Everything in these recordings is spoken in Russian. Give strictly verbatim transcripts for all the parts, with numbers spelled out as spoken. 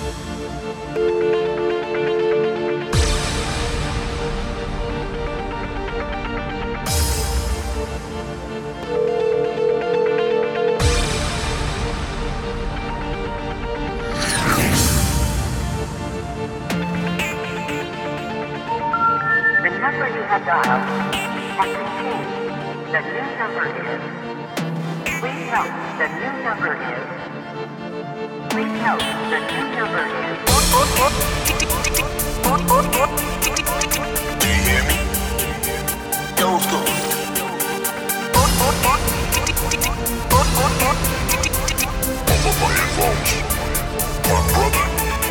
The number you have dialed has been changed. The new number is. Please note the new number is. Please note the new number is. Do you hear me? Those go. Pump up my headphones. My brother.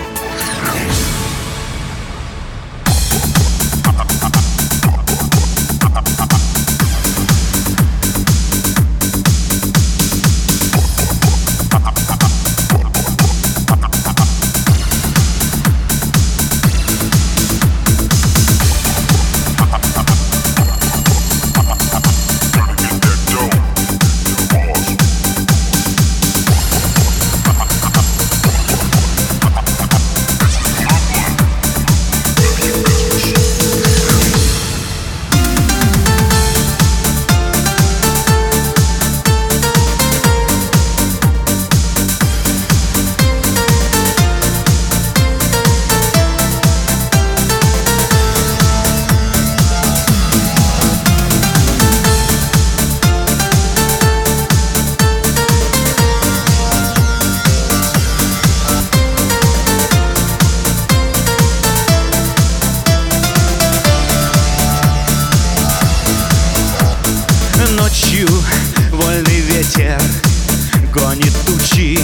Ночью вольный ветер гонит тучи.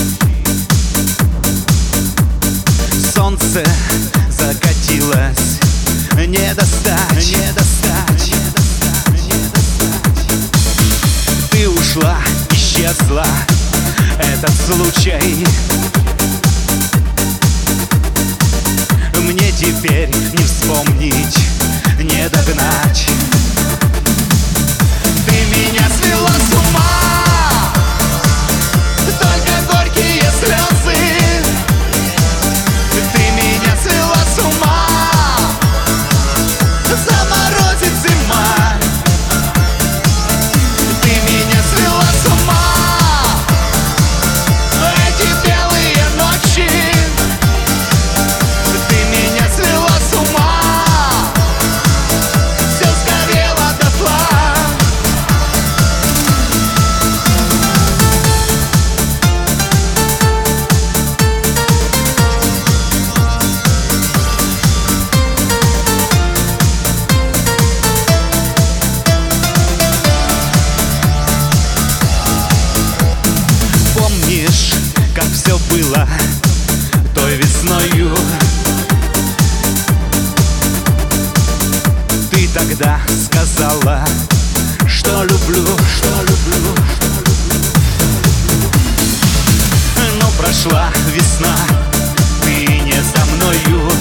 Солнце закатилось, не достать, не достать. Ты ушла, исчезла, этот случай мне теперь не вспомнить, не догнать. Ты меня свела с ума, только горькие слезы. Ты меня свела с ума, заморозит зима. Ты меня свела с ума, эти белые ночи. Ты меня свела с ума, все сгорело дотла. Помнишь, как все было той весною? Ты тогда сказала, что люблю, что люблю. Но прошла весна, ты не со мною,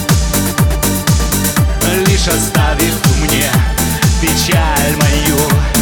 лишь оставив мне печаль мою.